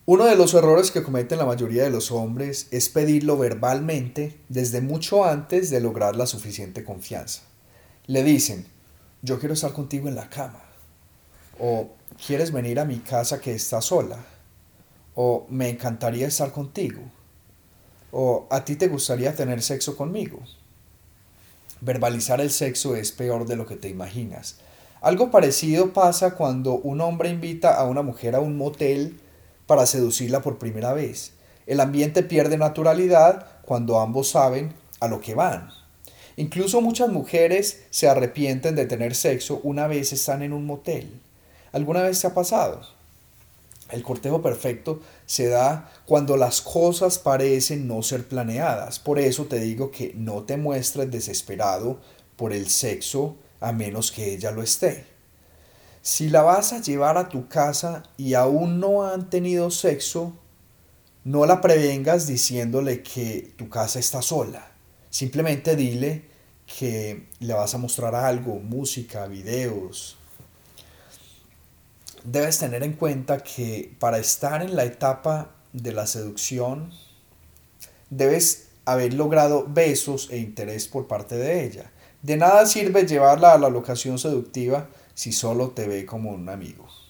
Uno de los errores que cometen la mayoría de los hombres es pedirlo verbalmente desde mucho antes de lograr la suficiente confianza. Le dicen, yo quiero estar contigo en la cama, o quieres venir a mi casa que está sola, o me encantaría estar contigo, o a ti te gustaría tener sexo conmigo. Verbalizar el sexo es peor de lo que te imaginas. Algo parecido pasa cuando un hombre invita a una mujer a un motel para seducirla por primera vez. El ambiente pierde naturalidad cuando ambos saben a lo que van. Incluso muchas mujeres se arrepienten de tener sexo una vez están en un motel. ¿Alguna vez te ha pasado? El cortejo perfecto se da cuando las cosas parecen no ser planeadas. Por eso te digo que no te muestres desesperado por el sexo a menos que ella lo esté. Si la vas a llevar a tu casa y aún no han tenido sexo, no la prevengas diciéndole que tu casa está sola. Simplemente dile que le vas a mostrar algo, música, videos. Debes tener en cuenta que para estar en la etapa de la seducción, debes haber logrado besos e interés por parte de ella. De nada sirve llevarla a la locación seductiva si solo te ve como un amigo.